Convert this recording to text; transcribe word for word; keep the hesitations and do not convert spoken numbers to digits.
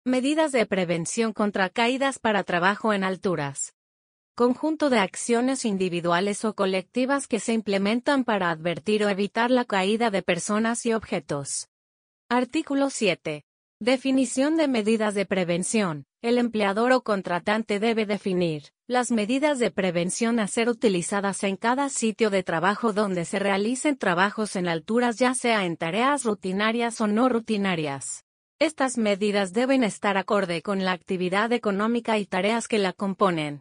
Medidas de prevención contra caídas para trabajo en alturas. Conjunto de acciones individuales o colectivas que se implementan para advertir o evitar la caída de personas y objetos. Artículo siete. Definición de medidas de prevención. El empleador o contratante debe definir las medidas de prevención a ser utilizadas en cada sitio de trabajo donde se realicen trabajos en alturas, ya sea en tareas rutinarias o no rutinarias. Estas medidas deben estar acorde con la actividad económica y tareas que la componen.